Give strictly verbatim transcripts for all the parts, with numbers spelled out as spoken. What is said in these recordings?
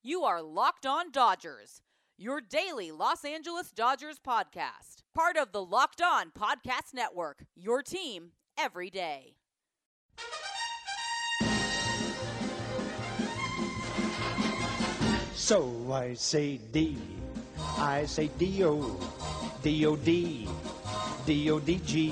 You are Locked On Dodgers, your daily Los Angeles Dodgers podcast. Part of the Locked On Podcast Network, your team every day. So I say D, I say D-O, D-O-D, D-O-D-G,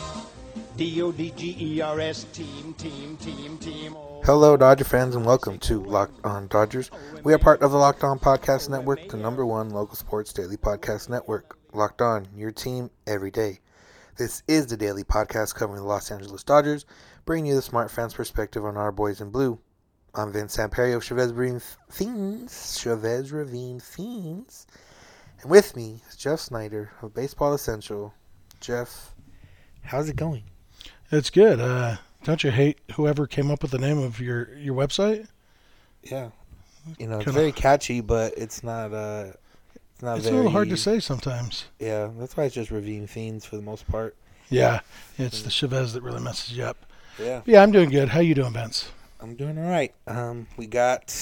D-O-D-G-E-R-S, team, team, team, team. Hello, Dodger fans, and welcome to Locked On Dodgers. We are part of the Locked On Podcast Network, the number one local sports daily podcast network. Locked On, your team every day. This is the daily podcast covering the Los Angeles Dodgers, bringing you the smart fans' perspective on our boys in blue. I'm Vince Samperio of Chavez Ravine Fiends, Chavez Ravine Fiends, and with me is Jeff Snyder of Baseball Essential. Jeff, how's it going? It's good. Uh, don't you hate whoever came up with the name of your, your website? Yeah, you know, it's Kinda- very catchy, but it's not. Uh, it's not It's very. a little hard to say sometimes. Yeah, that's why it's just Ravine Fiends for the most part. Yeah, it's the Chavez that really messes you up. Yeah, But yeah, I'm doing good. How you doing, Vince? I'm doing all right. Um, we got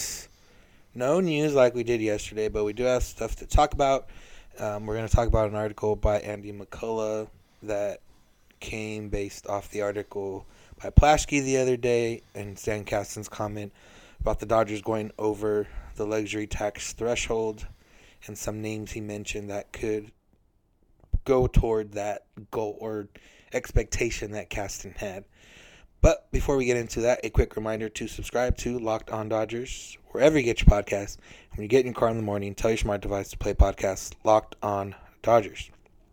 no news like we did yesterday, but we do have stuff to talk about. Um, we're going to talk about an article by Andy McCullough that came based off the article by Plaschke the other day and Stan Kasten's comment about the Dodgers going over the luxury tax threshold and some names he mentioned that could go toward that goal or expectation that Kasten had. But before we get into that, a quick reminder to subscribe to Locked On Dodgers wherever you get your podcasts. When you get in your car in the morning, tell your smart device to play podcast Locked On Dodgers.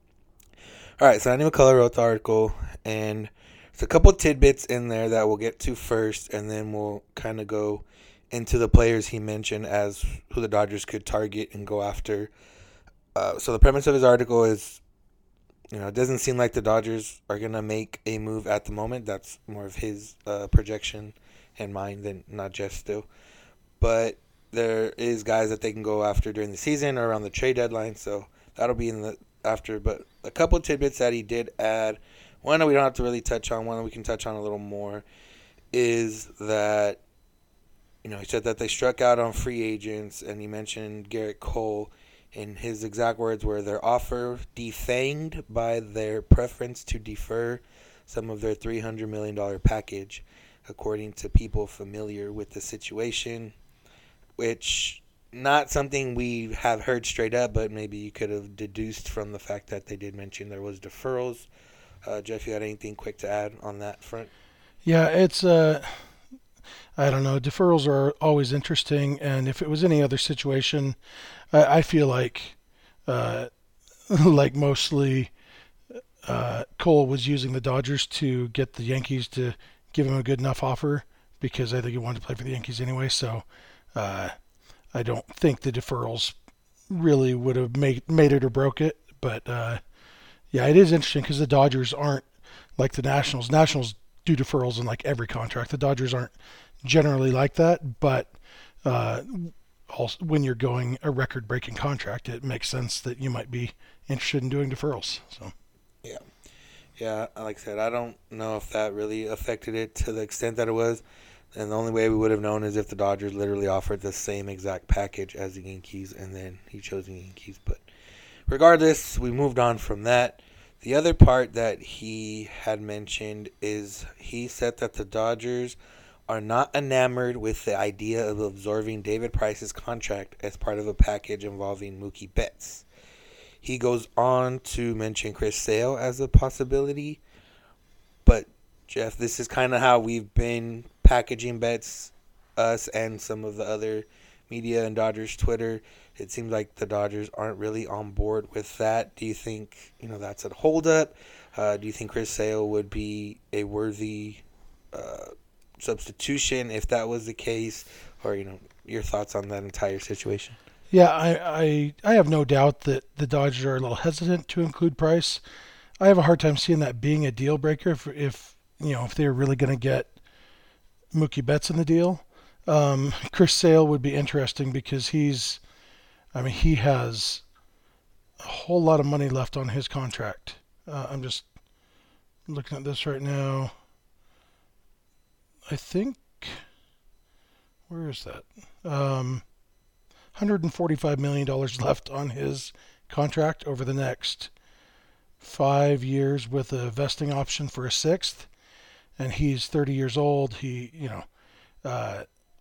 All right, so Andy McCullough wrote the article, and there's a couple tidbits in there that we'll get to first, and then we'll kind of go into the players he mentioned as who the Dodgers could target and go after. Uh, so the premise of his article is, you know, it doesn't seem like the Dodgers are going to make a move at the moment. That's more of his uh, projection and mine than not just still. But there is guys that they can go after during the season or around the trade deadline, so that'll be in the after. But a couple tidbits that he did add, one that we don't have to really touch on, one that we can touch on a little more, is that, you know, he said that they struck out on free agents, and he mentioned Garrett Cole. And his exact words were, their offer defanged by their preference to defer some of their three hundred million dollars package, according to people familiar with the situation, which not something we have heard straight up, but maybe you could have deduced from the fact that they did mention there was deferrals. Uh, Jeff, you got anything quick to add on that front? Yeah, it's, uh, I don't know, deferrals are always interesting, and if it was any other situation, I, I feel like, uh, like mostly uh, Cole was using the Dodgers to get the Yankees to give him a good enough offer because I think he wanted to play for the Yankees anyway, so uh, I don't think the deferrals really would have made, made it or broke it, but uh, yeah, it is interesting because the Dodgers aren't like the Nationals. Nationals do deferrals in like every contract. The Dodgers aren't generally like that, but uh, also when you're going a record-breaking contract, it makes sense that you might be interested in doing deferrals. So, yeah, yeah. Like I said, I don't know if that really affected it to the extent that it was, and the only way we would have known is if the Dodgers literally offered the same exact package as the Yankees, and then he chose the Yankees. But regardless, we moved on from that. The other part that he had mentioned is he said that the Dodgers are not enamored with the idea of absorbing David Price's contract as part of a package involving Mookie Betts. He goes on to mention Chris Sale as a possibility, but Jeff, this is kind of how we've been packaging Betts, us and some of the other media and Dodgers Twitter. It seems like the Dodgers aren't really on board with that. Do you think, you know, that's a holdup? Uh, do you think Chris Sale would be a worthy uh, substitution if that was the case? Or, you know, your thoughts on that entire situation? yeah, I, I I have no doubt that the Dodgers are a little hesitant to include Price. I have a hard time seeing that being a deal breaker if, if you know, if they're really going to get Mookie Betts in the deal. Um, Chris Sale would be interesting because he's, I mean, he has a whole lot of money left on his contract. Uh, I'm just looking at this right now. I think, where is that? Um, hundred forty-five million dollars left on his contract over the next five years with a vesting option for a sixth. And he's thirty years old. He, you know, uh,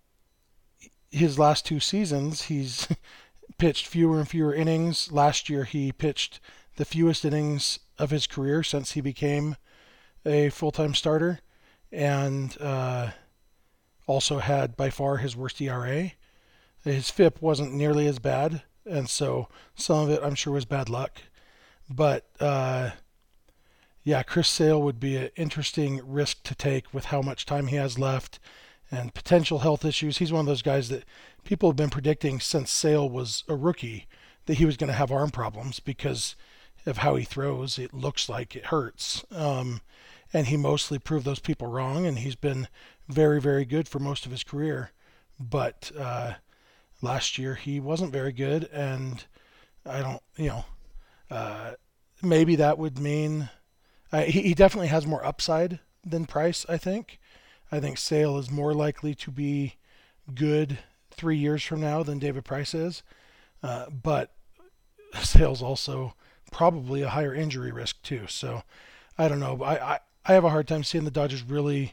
his last two seasons, he's pitched fewer and fewer innings. Last year, he pitched the fewest innings of his career since he became a full-time starter, and uh, also had by far his worst E R A. His F I P wasn't nearly as bad, and so some of it I'm sure was bad luck. But uh, yeah, Chris Sale would be an interesting risk to take with how much time he has left and potential health issues. He's one of those guys that people have been predicting since Sale was a rookie that he was going to have arm problems because of how he throws. It looks like it hurts. Um, and he mostly proved those people wrong, and he's been very, very good for most of his career. But uh, last year he wasn't very good, and I don't, you know, uh, maybe that would mean uh, he, he definitely has more upside than Price, I think. I think Sale is more likely to be good three years from now than David Price is. Uh, but Sale's also probably a higher injury risk too. So I don't know. I, I, I have a hard time seeing the Dodgers really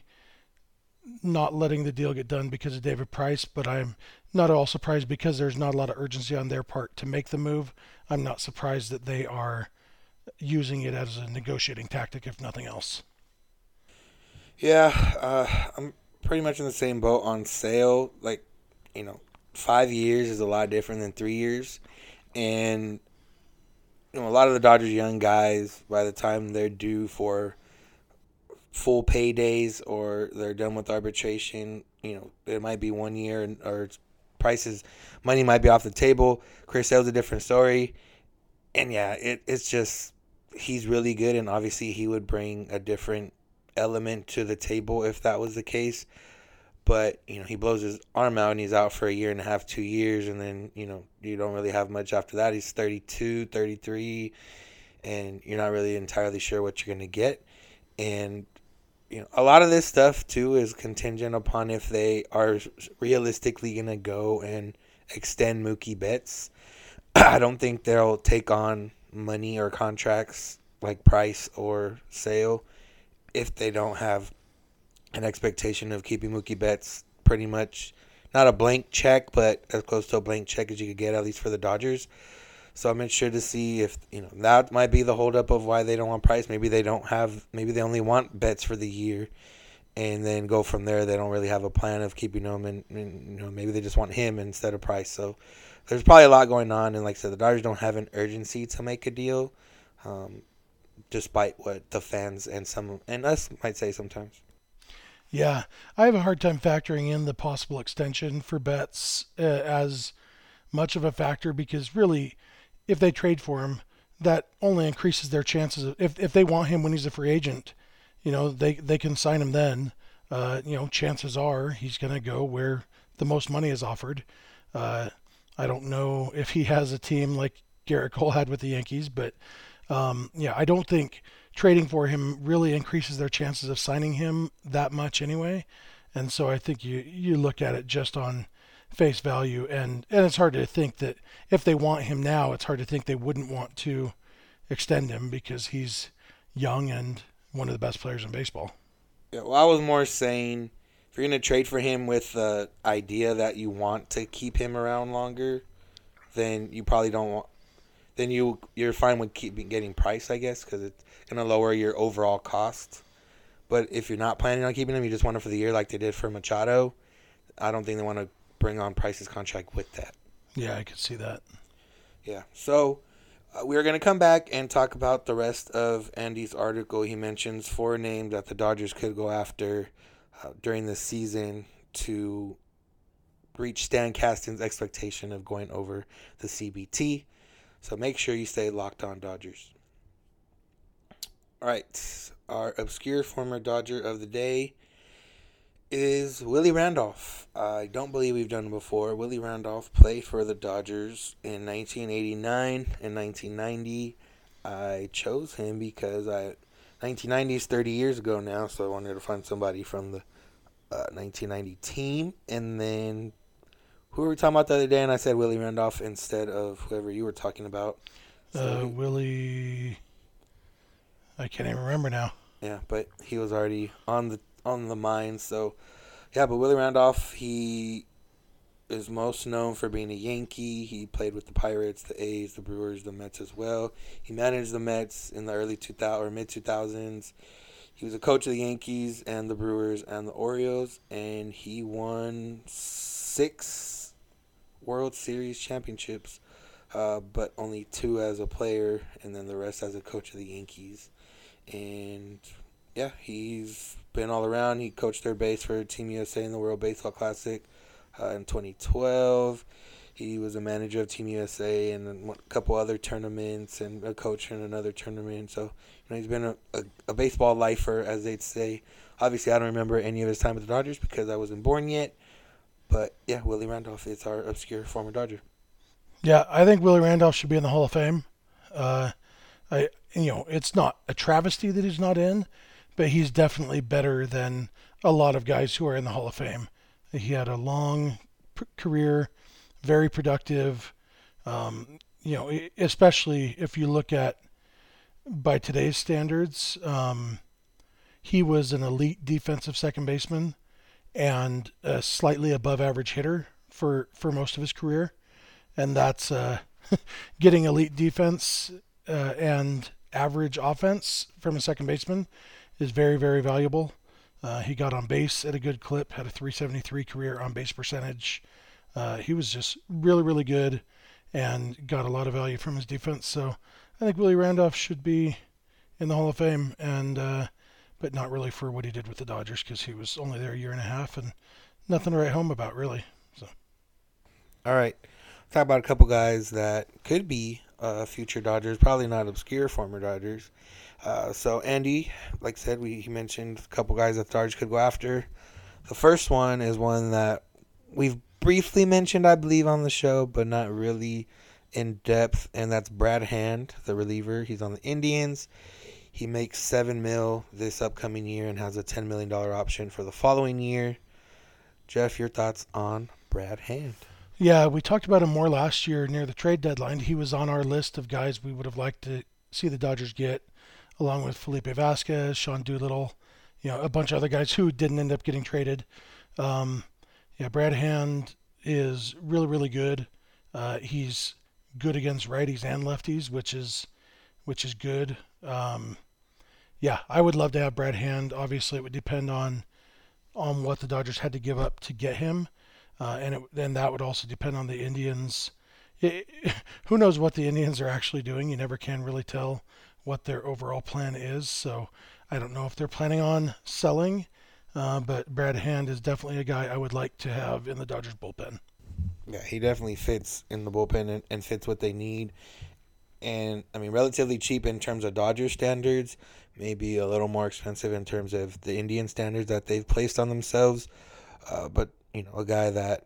not letting the deal get done because of David Price, but I'm not at all surprised because there's not a lot of urgency on their part to make the move. I'm not surprised that they are using it as a negotiating tactic, if nothing else. Yeah, uh, I'm pretty much in the same boat on Sale. Like, you know, five years is a lot different than three years. And, you know, a lot of the Dodgers young guys, by the time they're due for full paydays or they're done with arbitration, you know, it might be one year and or Price's money might be off the table. Chris Sale's a different story. And, yeah, it, it's just he's really good, and obviously he would bring a different element to the table if that was the case. But, you know, he blows his arm out and he's out for a year and a half, two years, and then, you know, you don't really have much after that. He's thirty-two, thirty-three, and you're not really entirely sure what you're going to get. And, you know, a lot of this stuff, too, is contingent upon if they are realistically going to go and extend Mookie Betts. I don't think they'll take on money or contracts like Price or Sale if they don't have an expectation of keeping Mookie Betts pretty much not a blank check, but as close to a blank check as you could get, at least for the Dodgers. So I'm interested to see if, you know, that might be the holdup of why they don't want Price. Maybe they don't have, maybe they only want Betts for the year and then go from there. They don't really have a plan of keeping him, and, and you know, maybe they just want him instead of Price. So there's probably a lot going on, and like I said, the Dodgers don't have an urgency to make a deal, um, despite what the fans and some and us might say sometimes. Yeah, I have a hard time factoring in the possible extension for Betts uh, as much of a factor, because really, if they trade for him, that only increases their chances of, if if they want him when he's a free agent, you know, they they can sign him then. Uh, you know, chances are he's going to go where the most money is offered. Uh, I don't know if he has a team like Garrett Cole had with the Yankees, but um, yeah, I don't think trading for him really increases their chances of signing him that much anyway. And so I think you, you look at it just on face value, and, and it's hard to think that if they want him now, it's hard to think they wouldn't want to extend him because he's young and one of the best players in baseball. Yeah, well, I was more saying if you're going to trade for him with the idea that you want to keep him around longer, then you probably don't want, then you, you're fine with keeping getting Price, I guess, because it's going to lower your overall cost. But if you're not planning on keeping him, you just want him for the year like they did for Machado, I don't think they want to bring on Price's contract with that. Yeah, I could see that. Yeah, so uh, we're going to come back and talk about the rest of Andy's article. He mentions four names that the Dodgers could go after uh, during the season to reach Stan Kasten's expectation of going over the C B T. So make sure you stay locked on Dodgers. All right, our obscure former Dodger of the day is Willie Randolph. I don't believe we've done it before. Willie Randolph played for the Dodgers in nineteen eighty-nine and nineteen ninety. I chose him because I nineteen ninety is thirty years ago now, so I wanted to find somebody from the uh, nineteen ninety team. And then who were we talking about the other day? And I said Willie Randolph instead of whoever you were talking about. So Uh, he, Willie, I can't even remember now. yeah, but he was already on the on the mind. So, yeah, but Willie Randolph, he is most known for being a Yankee. He played with the Pirates, the A's, the Brewers, the Mets as well. He managed the Mets in the early two thousands or mid two thousands. He was a coach of the Yankees and the Brewers and the Orioles, and he won six World Series championships, uh, but only two as a player, and then the rest as a coach of the Yankees. And yeah, he's been all around. He coached third base for Team U S A in the World Baseball Classic uh, in twenty twelve. He was a manager of Team U S A and a couple other tournaments and a coach in another tournament. So, you know, he's been a, a, a baseball lifer, as they'd say. Obviously, I don't remember any of his time with the Dodgers because I wasn't born yet. But, yeah, Willie Randolph is our obscure former Dodger. Yeah, I think Willie Randolph should be in the Hall of Fame. Uh, I, you know, it's not a travesty that he's not in, but he's definitely better than a lot of guys who are in the Hall of Fame. He had a long p- career, very productive. Um, you know, especially if you look at by today's standards, um, he was an elite defensive second baseman and a slightly above average hitter for, for most of his career. And that's uh, getting elite defense uh, and average offense from a second baseman is very, very valuable. Uh, he got on base at a good clip, had a three seventy-three career on base percentage. Uh, he was just really, really good and got a lot of value from his defense. So I think Willie Randolph should be in the Hall of Fame, and uh, but not really for what he did with the Dodgers because he was only there a year and a half and nothing to write home about, really. So, all right. Talk about a couple guys that could be uh, future Dodgers, probably not obscure former Dodgers. Uh, so Andy, like I said, we he mentioned a couple guys that the Dodgers could go after. The first one is one that we've briefly mentioned, I believe, on the show, but not really in depth, and that's Brad Hand, the reliever. He's on the Indians. He makes seven mil this upcoming year and has a ten million dollars option for the following year. Jeff, your thoughts on Brad Hand? Yeah, we talked about him more last year near the trade deadline. He was on our list of guys we would have liked to see the Dodgers get, along with Felipe Vasquez, Sean Doolittle, you know, a bunch of other guys who didn't end up getting traded. Um, yeah, Brad Hand is really, really good. Uh, he's good against righties and lefties, which is which is good. Um, yeah, I would love to have Brad Hand. Obviously, it would depend on on what the Dodgers had to give up to get him. Uh, and it, then that would also depend on the Indians. It, who knows what the Indians are actually doing? You never can really tell what their overall plan is. So I don't know if they're planning on selling, uh, but Brad Hand is definitely a guy I would like to have in the Dodgers bullpen. Yeah, he definitely fits in the bullpen and, and fits what they need. And, I mean, relatively cheap in terms of Dodger standards, maybe a little more expensive in terms of the Indian standards that they've placed on themselves. Uh, but, you know, a guy that,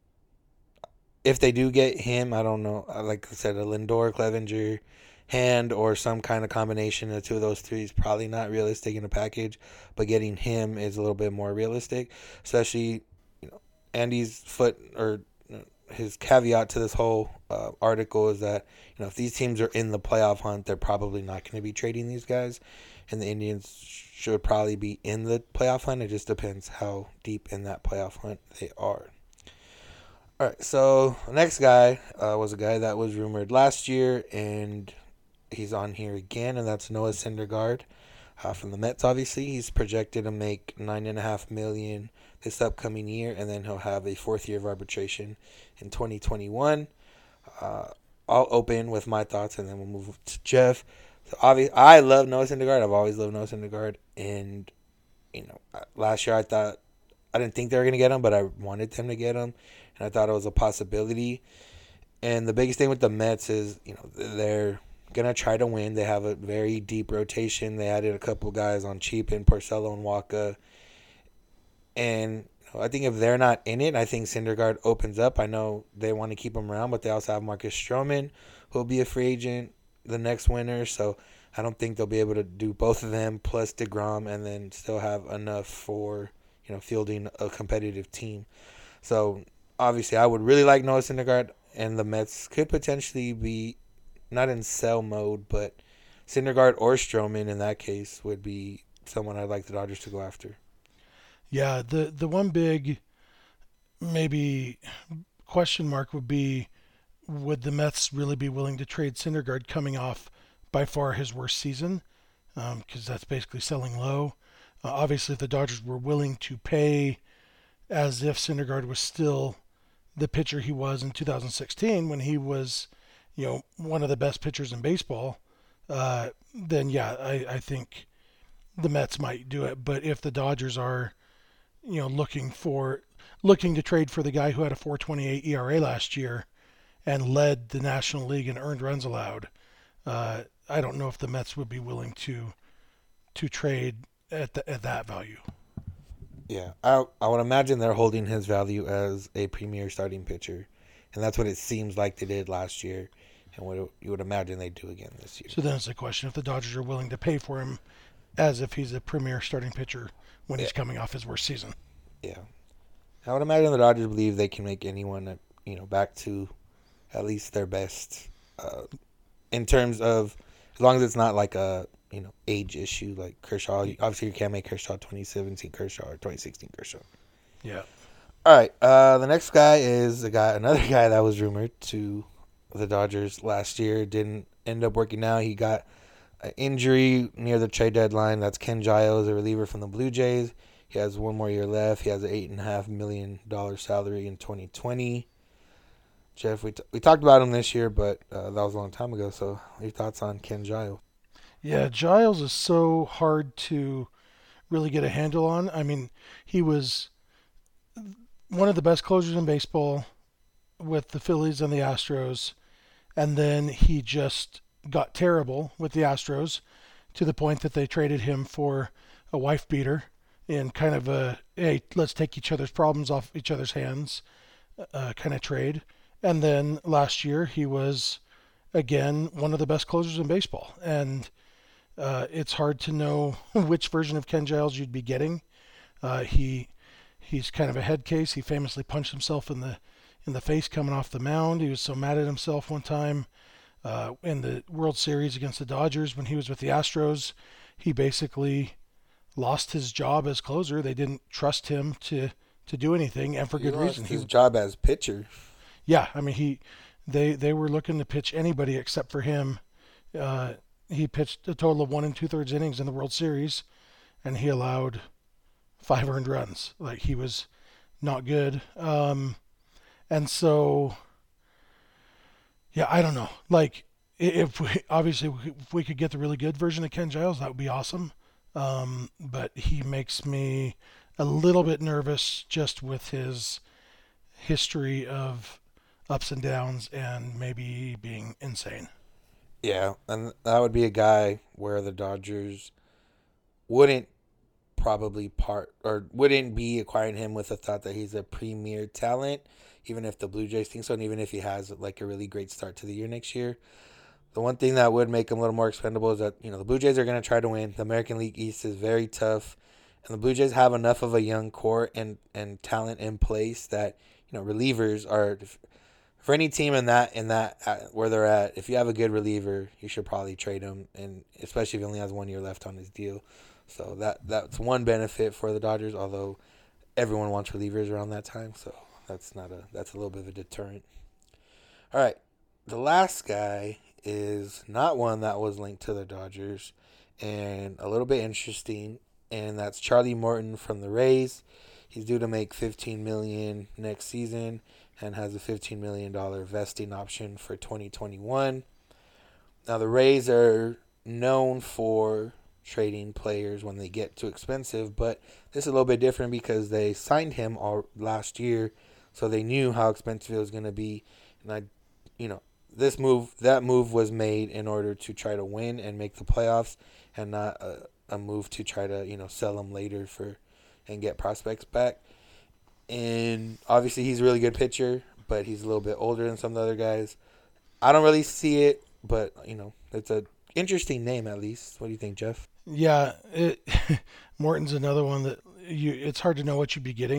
if they do get him, I don't know, like I said, a Lindor, Clevenger, Hand, or some kind of combination of the two of those three is probably not realistic in a package. But getting him is a little bit more realistic, especially, you know, Andy's foot or his caveat to this whole uh, article is that, you know, if these teams are in the playoff hunt, they're probably not going to be trading these guys, and the Indians should probably be in the playoff hunt. It just depends how deep in that playoff hunt they are. All right, so the next guy uh, was a guy that was rumored last year, and he's on here again, and that's Noah Syndergaard uh, from the Mets. Obviously, he's projected to make nine and a half million dollars this upcoming year, and then he'll have a fourth year of arbitration in twenty twenty-one. Uh, I'll open with my thoughts, and then we'll move to Jeff. So obviously, I love Noah Syndergaard. I've always loved Noah Syndergaard, and you know, last year I thought I didn't think they were going to get him, but I wanted them to get him, and I thought it was a possibility. And the biggest thing with the Mets is, you know, they're gonna try to win. They have a very deep rotation. They added a couple guys on cheap in Porcello and Waka. And you know, I think if they're not in it, I think Syndergaard opens up. I know they want to keep him around, but they also have Marcus Stroman, who'll be a free agent the next winter. So I don't think they'll be able to do both of them plus DeGrom and then still have enough for, you know, fielding a competitive team. So obviously, I would really like Noah Syndergaard, and the Mets could potentially be not in sell mode, but Syndergaard or Stroman in that case would be someone I'd like the Dodgers to go after. Yeah, the the one big maybe question mark would be, would the Mets really be willing to trade Syndergaard coming off by far his worst season? Because um, that's basically selling low. Uh, obviously, if the Dodgers were willing to pay as if Syndergaard was still the pitcher he was in two thousand sixteen when he was, you know, one of the best pitchers in baseball, uh, then yeah, I, I think the Mets might do it. But if the Dodgers are, you know, looking for looking to trade for the guy who had a four twenty-eight E R A last year and led the National League in earned runs allowed, uh, I don't know if the Mets would be willing to to trade at the, at that value. Yeah, I I would imagine they're holding his value as a premier starting pitcher, and that's what it seems like they did last year, and what it, you would imagine they do again this year. So then it's a question if the Dodgers are willing to pay for him as if he's a premier starting pitcher when yeah. he's coming off his worst season. Yeah, I would imagine the Dodgers believe they can make anyone, you know, back to at least their best, uh, in terms of as long as it's not like a you know age issue like Kershaw. Obviously, you can't make Kershaw twenty seventeen Kershaw or twenty sixteen Kershaw. Yeah. All right. Uh, the next guy is a guy, another guy that was rumored to the Dodgers last year. Didn't end up working out. He got an injury near the trade deadline. That's Ken Giles, a reliever from the Blue Jays. He has one more year left. He has an eight and a half million dollar salary in twenty twenty. Jeff, we t- we talked about him this year, but uh, that was a long time ago. So, your thoughts on Ken Giles? Yeah, Giles is so hard to really get a handle on. I mean, he was one of the best closers in baseball with the Phillies and the Astros, and then he just got terrible with the Astros to the point that they traded him for a wife beater in kind of a, hey, let's take each other's problems off each other's hands uh, kind of trade. And then last year he was, again, one of the best closers in baseball. And uh, it's hard to know which version of Ken Giles you'd be getting. Uh, he he's kind of a head case. He famously punched himself in the in the face coming off the mound. He was so mad at himself one time uh, in the World Series against the Dodgers when he was with the Astros. He basically lost his job as closer. They didn't trust him to, to do anything, and for He good lost reason. His he, job as pitcher. Yeah, I mean he, they they were looking to pitch anybody except for him. Uh, he pitched a total of one and two thirds innings in the World Series, and he allowed five earned runs. Like he was not good. Um, and so, yeah, I don't know. Like if we obviously if we could get the really good version of Ken Giles, that would be awesome. Um, but he makes me a little bit nervous just with his history of ups and downs and maybe being insane. Yeah, and that would be a guy where the Dodgers wouldn't probably part or wouldn't be acquiring him with the thought that he's a premier talent, even if the Blue Jays think so, and even if he has like a really great start to the year next year. The one thing that would make him a little more expendable is that, you know, the Blue Jays are going to try to win. The American League East is very tough, and the Blue Jays have enough of a young core and, and talent in place that, you know, relievers are for any team in that in that uh, where they're at. If you have a good reliever, you should probably trade him, and especially if he only has one year left on his deal. So that that's one benefit for the Dodgers. Although everyone wants relievers around that time, so that's not a that's a little bit of a deterrent. All right, the last guy is not one that was linked to the Dodgers, and a little bit interesting, and that's Charlie Morton from the Rays. He's due to make fifteen million dollars next season and has a fifteen million dollars vesting option for twenty twenty-one. Now, the Rays are known for trading players when they get too expensive, but this is a little bit different because they signed him all last year, so they knew how expensive it was going to be. And I, you know, this move, that move was made in order to try to win and make the playoffs, and not a, a move to try to, you know, sell him later for and get prospects back. And obviously he's a really good pitcher, but he's a little bit older than some of the other guys. I don't really see it, but, you know, it's a interesting name at least. What do you think, Jeff? Yeah, it, Morton's another one that you. It's hard to know what you'd be getting.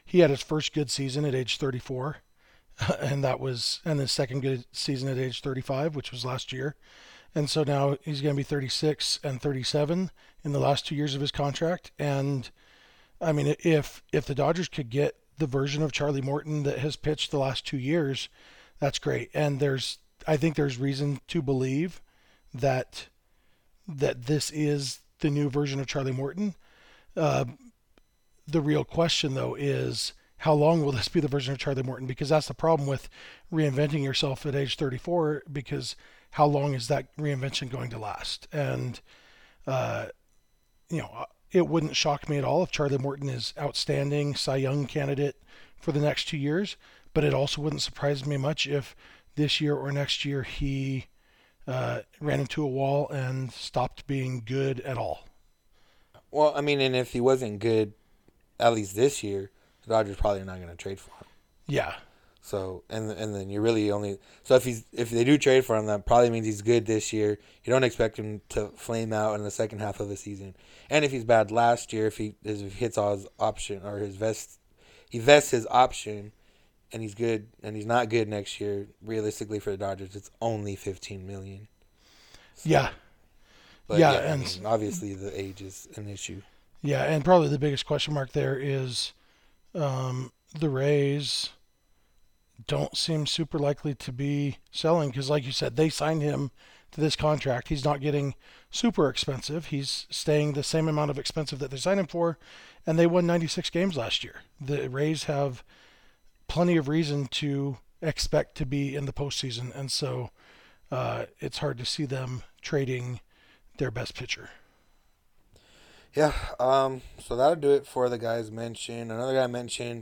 he had his first good season at age thirty-four, and that was and his second good season at age thirty-five, which was last year. And so now he's going to be thirty-six and thirty-seven in the last two years of his contract. And I mean, if if the Dodgers could get the version of Charlie Morton that has pitched the last two years, that's great. And there's, I think there's reason to believe that that this is the new version of Charlie Morton. Uh, the real question, though, is how long will this be the version of Charlie Morton? Because that's the problem with reinventing yourself at age thirty-four, because how long is that reinvention going to last? And, uh, you know, it wouldn't shock me at all if Charlie Morton is outstanding Cy Young candidate for the next two years, but it also wouldn't surprise me much if this year or next year he uh, ran into a wall and stopped being good at all. Well, I mean, and if he wasn't good, at least this year, the Dodgers probably are not going to trade for him. Yeah. So, and and then you really only so if he's if they do trade for him, that probably means he's good this year. You don't expect him to flame out in the second half of the season. And if he's bad last year, if he if he hits all his option or his vest, he vests his option, and he's good, and he's not good next year. Realistically, for the Dodgers, it's only fifteen million. So, yeah. But yeah, yeah, and I mean, obviously the age is an issue. Yeah, and probably the biggest question mark there is um, the Rays don't seem super likely to be selling because, like you said, they signed him to this contract. He's not getting super expensive. He's staying the same amount of expensive that they signed him for, and they won ninety-six games last year. The Rays have plenty of reason to expect to be in the postseason, and so uh, it's hard to see them trading their best pitcher. Yeah, um, so that'll do it for the guys mentioned. Another guy mentioned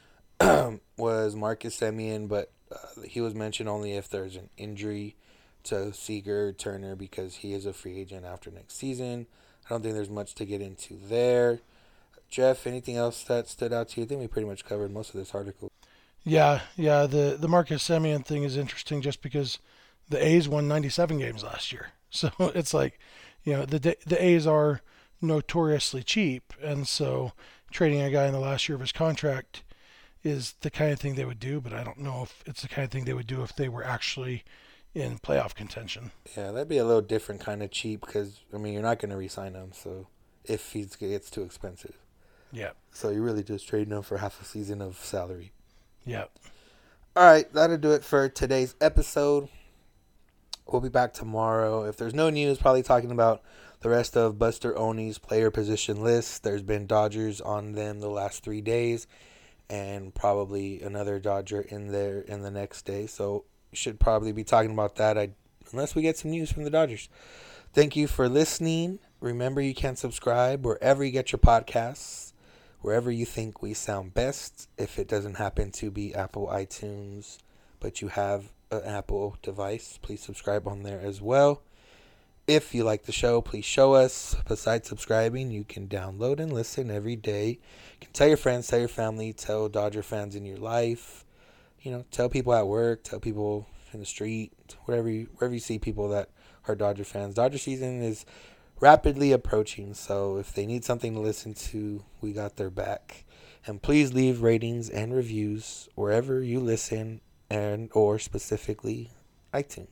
was Marcus Semien, but uh, he was mentioned only if there's an injury to Seager Turner because he is a free agent after next season. I don't think there's much to get into there. Jeff, anything else that stood out to you? I think we pretty much covered most of this article. Yeah, yeah, the, the Marcus Semien thing is interesting just because the A's won ninety-seven games last year. So it's like, you know, the the A's are notoriously cheap, and so trading a guy in the last year of his contract is the kind of thing they would do, but I don't know if it's the kind of thing they would do if they were actually in playoff contention. Yeah, that'd be a little different kind of cheap because, I mean, you're not going to re-sign him so if he gets too expensive. Yeah. So you're really just trading him for half a season of salary. Yeah. All right, that'll do it for today's episode. We'll be back tomorrow. If there's no news, probably talking about the rest of Buster Olney's player position list. There's been Dodgers on them the last three days. And probably another Dodger in there in the next day. So we should probably be talking about that I, unless we get some news from the Dodgers. Thank you for listening. Remember, you can subscribe wherever you get your podcasts, wherever you think we sound best. If it doesn't happen to be Apple iTunes, but you have an Apple device, please subscribe on there as well. If you like the show, please show us. Besides subscribing, you can download and listen every day. You can tell your friends, tell your family, tell Dodger fans in your life. You know, tell people at work, tell people in the street, wherever you, wherever you see people that are Dodger fans. Dodger season is rapidly approaching, so if they need something to listen to, we got their back. And please leave ratings and reviews wherever you listen, and or specifically iTunes.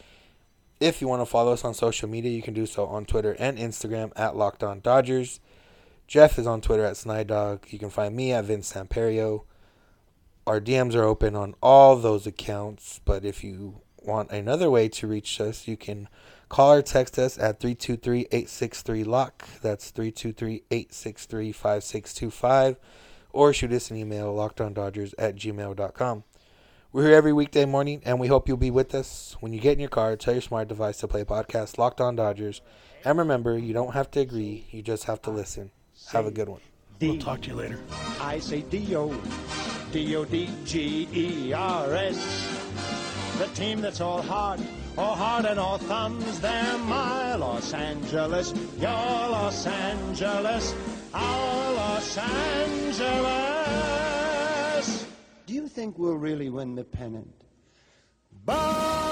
If you want to follow us on social media, you can do so on Twitter and Instagram at Locked On Dodgers. Jeff is on Twitter at Snydog. You can find me at Vince Samperio. Our D Ms are open on all those accounts, but if you want another way to reach us, you can call or text us at three two three, eight six three, L O C K. That's three two three, eight six three, five six two five. Or shoot us an email, lockedondodgers at gmail dot com. We're here every weekday morning, and we hope you'll be with us. When you get in your car, tell your smart device to play podcast Locked On Dodgers. And remember, you don't have to agree. You just have to listen. Have a good one. We'll talk to you later. I say D O, D O D G E R S. The team that's all heart, all heart and all thumbs. They're my Los Angeles, your Los Angeles, our Los Angeles. Do you think we'll really win the pennant? Bye.